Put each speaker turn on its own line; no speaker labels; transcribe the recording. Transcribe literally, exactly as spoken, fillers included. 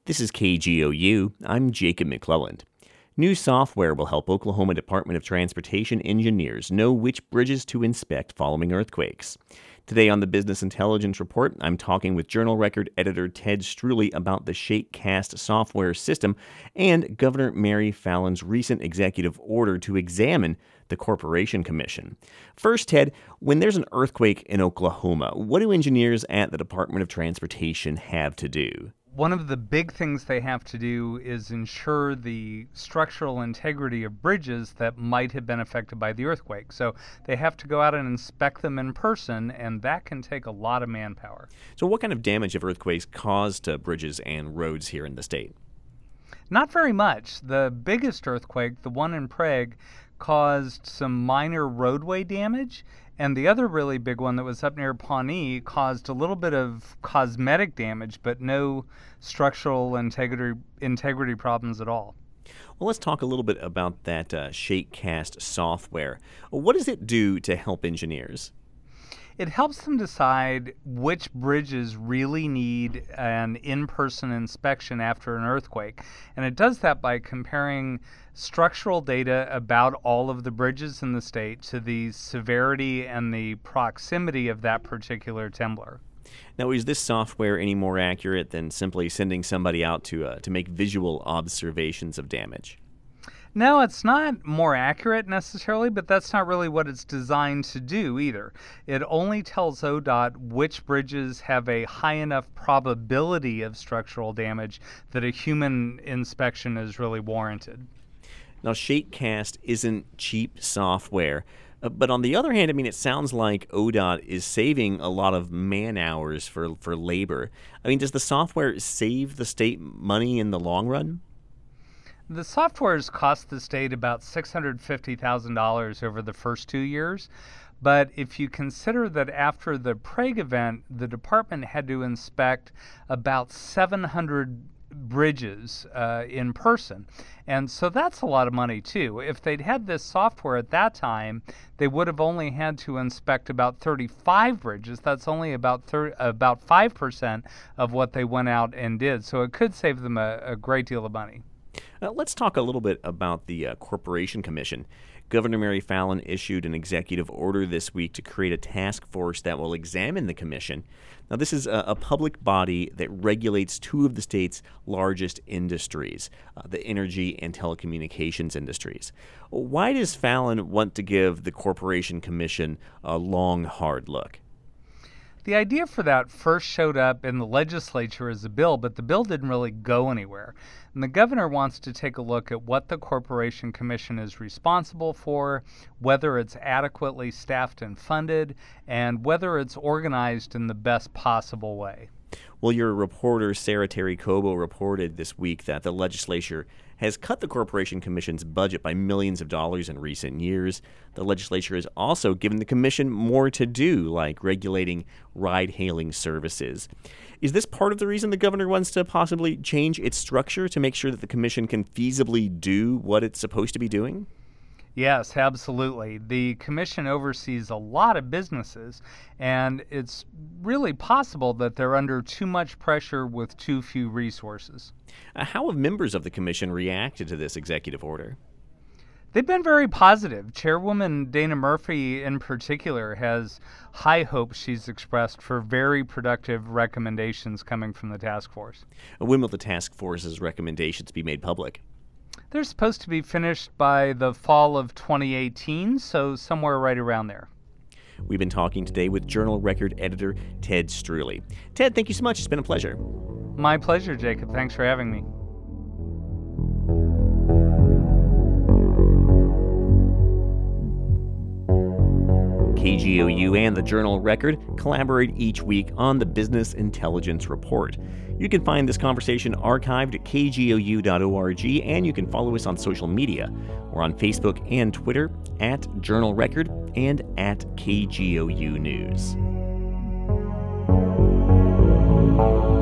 This is K G O U. I'm Jacob McClelland. New software will help Oklahoma Department of Transportation engineers know which bridges to inspect following earthquakes. Today on the Business Intelligence Report, I'm talking with Journal Record editor Ted Struley about the ShakeCast software system and Governor Mary Fallon's recent executive order to examine the Corporation Commission. First, Ted, when there's an earthquake in Oklahoma, what do engineers at the Department of Transportation have to do?
One of the big things they have to do is ensure the structural integrity of bridges that might have been affected by the earthquake. So they have to go out and inspect them in person, and that can take a lot of manpower.
So what kind of damage have earthquakes caused to bridges and roads here in the state?
Not very much. The biggest earthquake, the one in Prague, caused some minor roadway damage. And the other really big one that was up near Pawnee caused a little bit of cosmetic damage, but no structural integrity integrity problems at all.
Well, let's talk a little bit about that uh, ShakeCast software. What does it do to help engineers?
It helps them decide which bridges really need an in-person inspection after an earthquake. And it does that by comparing structural data about all of the bridges in the state to the severity and the proximity of that particular timber.
Now, is this software any more accurate than simply sending somebody out to uh, to make visual observations of damage?
No, it's not more accurate necessarily, but that's not really what it's designed to do either. It only tells O D O T which bridges have a high enough probability of structural damage that a human inspection is really warranted.
Now, ShakeCast isn't cheap software, uh, but on the other hand, I mean, it sounds like O D O T is saving a lot of man hours for, for labor. I mean, does the software save the state money in the long run?
The software has cost the state about six hundred fifty thousand dollars over the first two years. But if you consider that after the Prague event, the department had to inspect about seven hundred bridges uh, in person. And so that's a lot of money, too. If they'd had this software at that time, they would have only had to inspect about thirty-five bridges. That's only about thir- about five percent of what they went out and did. So it could save them a, a great deal of money.
Uh, let's talk a little bit about the uh, Corporation Commission. Governor Mary Fallon issued an executive order this week to create a task force that will examine the commission. Now, this is a, a public body that regulates two of the state's largest industries, uh, the energy and telecommunications industries. Why does Fallon want to give the Corporation Commission a long, hard look?
The idea for that first showed up in the legislature as a bill, but the bill didn't really go anywhere. And the governor wants to take a look at what the Corporation Commission is responsible for, whether it's adequately staffed and funded, and whether it's organized in the best possible way.
Well, your reporter, Sarah Terry Cobo, reported this week that the legislature has cut the Corporation Commission's budget by millions of dollars in recent years. The legislature has also given the commission more to do, like regulating ride-hailing services. Is this part of the reason the governor wants to possibly change its structure to make sure that the commission can feasibly do what it's supposed to be doing?
Yes, absolutely. The commission oversees a lot of businesses, and it's really possible that they're under too much pressure with too few resources.
Uh, how have members of the commission reacted to this executive order?
They've been very positive. Chairwoman Dana Murphy, in particular, has high hopes she's expressed for very productive recommendations coming from the task force.
When will the task force's recommendations be made public?
They're supposed to be finished by the fall of twenty eighteen, so somewhere right around there.
We've been talking today with Journal Record editor Ted Struley. Ted, thank you so much. It's been a pleasure.
My pleasure, Jacob. Thanks for having me.
K G O U and the Journal Record collaborate each week on the Business Intelligence Report. You can find this conversation archived at k g o u dot org, and you can follow us on social media. We're on Facebook and Twitter at Journal Record and at K G O U News.